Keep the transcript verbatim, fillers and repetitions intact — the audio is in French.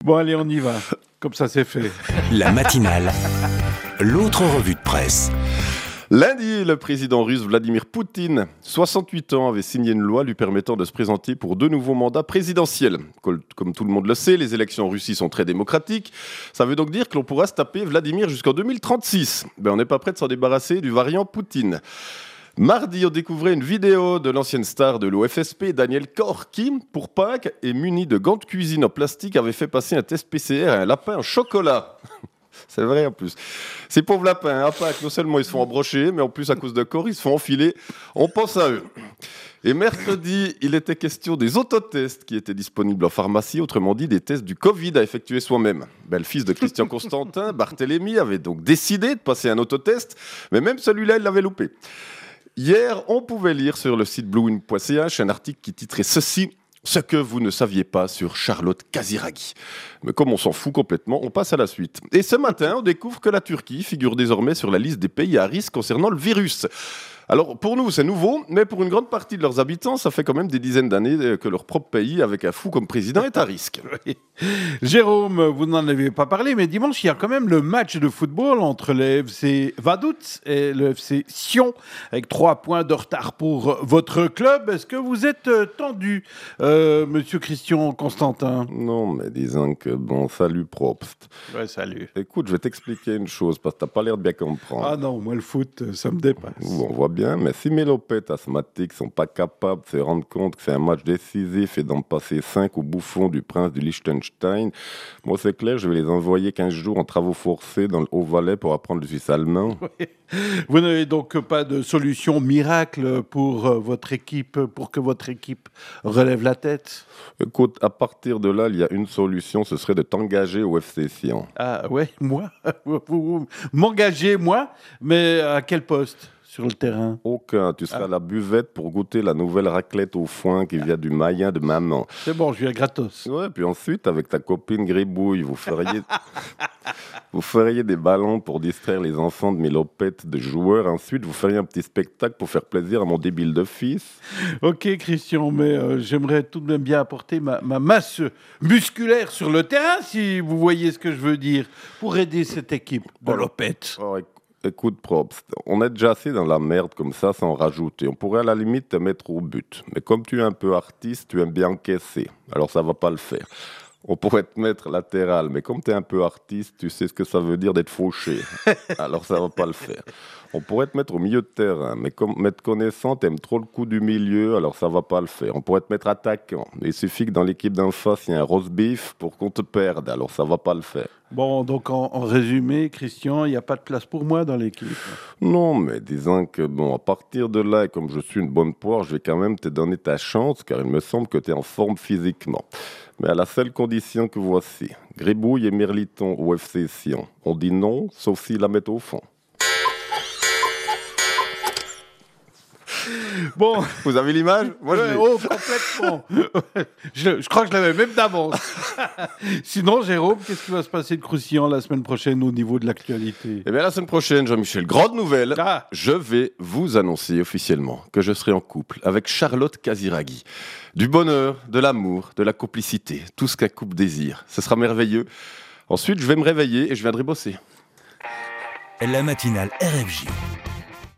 Bon, allez, on y va. Comme ça, c'est fait. La matinale, l'autre revue de presse. Lundi, le président russe Vladimir Poutine, soixante-huit ans, avait signé une loi lui permettant de se présenter pour deux nouveaux mandats présidentiels. Comme tout le monde le sait, les élections en Russie sont très démocratiques. Ça veut donc dire que l'on pourra se taper Vladimir jusqu'en deux mille trente-six. Ben, on n'est pas prêt de s'en débarrasser du variant Poutine. Mardi, on découvrait une vidéo de l'ancienne star de l'O F S P, Daniel Corr, qui, pour Pâques, et muni de gants de cuisine en plastique, avait fait passer un test P C R à un lapin en chocolat. C'est vrai en plus. Ces pauvres lapins, à Pâques, non seulement ils se font embrocher, mais en plus à cause de Corr, ils se font enfiler. On pense à eux. Et mercredi, il était question des autotests qui étaient disponibles en pharmacie, autrement dit des tests du Covid à effectuer soi-même. Ben, le fils de Christian Constantin, Barthélemy, avait donc décidé de passer un autotest, mais même celui-là, il l'avait loupé. Hier, on pouvait lire sur le site bluewin point c h un article qui titrait ceci: ce que vous ne saviez pas sur Charlotte Casiraghi. Mais comme on s'en fout complètement, on passe à la suite. Et ce matin, on découvre que la Turquie figure désormais sur la liste des pays à risque concernant le virus. Alors pour nous, c'est nouveau, mais pour une grande partie de leurs habitants, ça fait quand même des dizaines d'années que leur propre pays, avec un fou comme président, est à risque. Oui. Jérôme, vous n'en avez pas parlé, mais dimanche, il y a quand même le match de football entre le F C Vaduz et le F C Sion, avec trois points de retard pour votre club. Est-ce que vous êtes tendu, euh, monsieur Christian Constantin? Non, mais disons que bon, salut Probst. Ouais, salut. Écoute, je vais t'expliquer une chose, parce que t'as pas l'air de bien comprendre. Ah non, moi le foot, ça me dépasse. Bon, on voit bien, mais si mes lopettes asthmatiques sont pas capables de se rendre compte que c'est un match décisif et d'en passer cinq au bouffon du prince du Liechtenstein, moi c'est clair, je vais les envoyer quinze jours en travaux forcés dans le Haut-Valais pour apprendre le suisse allemand. Oui. Vous n'avez donc pas de solution miracle pour votre équipe, pour que votre équipe relève la tête? Écoute, à partir de là, il y a une solution, ce serait de t'engager au F C Sion. Ah ouais, moi vous, vous m'engagez, moi, mais à quel poste sur le terrain? Aucun, tu seras Ah. à la buvette pour goûter la nouvelle raclette au foin qui vient du Mayen de maman. C'est bon, je viens gratos. Ouais, puis ensuite, avec ta copine Gribouille, vous feriez... Vous feriez des ballons pour distraire les enfants de mes lopettes de joueurs. Ensuite, vous feriez un petit spectacle pour faire plaisir à mon débile de fils. Ok, Christian, mais euh, j'aimerais tout de même bien apporter ma, ma masse musculaire sur le terrain, si vous voyez ce que je veux dire, pour aider cette équipe de lopettes. Oh, éc- écoute, Probst, on est déjà assez dans la merde comme ça, sans rajouter. On pourrait à la limite te mettre au but. Mais comme tu es un peu artiste, tu aimes bien encaisser. Alors ça va pas le faire. On pourrait te mettre latéral, mais comme tu es un peu artiste, tu sais ce que ça veut dire d'être fauché. Alors ça va pas le faire. On pourrait te mettre au milieu de terrain, mais comme m'être connaissant, t'aimes trop le coup du milieu, alors ça va pas le faire. On pourrait te mettre attaquant, mais il suffit que dans l'équipe d'en face, il y ait un roast beef pour qu'on te perde, alors ça va pas le faire. Bon, donc en, en résumé, Christian, il n'y a pas de place pour moi dans l'équipe. Non, mais disons que bon, à partir de là, et comme je suis une bonne poire, je vais quand même te donner ta chance, car il me semble que tu es en forme physiquement. Mais à la seule condition que voici, Gribouille et Mirliton au F C Sion. On dit non, sauf s'ils la mettent au fond. Bon, Vous avez l'image? Moi, je ouais, l'ai. oh, complètement. je, je crois que je l'avais même d'avance. Sinon, Jérôme, qu'est-ce qui va se passer de croustillant la semaine prochaine au niveau de l'actualité? Eh bien, la semaine prochaine, Jean-Michel, grande nouvelle. Ah. Je vais vous annoncer officiellement que je serai en couple avec Charlotte Casiraghi. Du bonheur, de l'amour, de la complicité, tout ce qu'un couple désire. Ce sera merveilleux. Ensuite, je vais me réveiller et je viendrai bosser. La matinale R F J.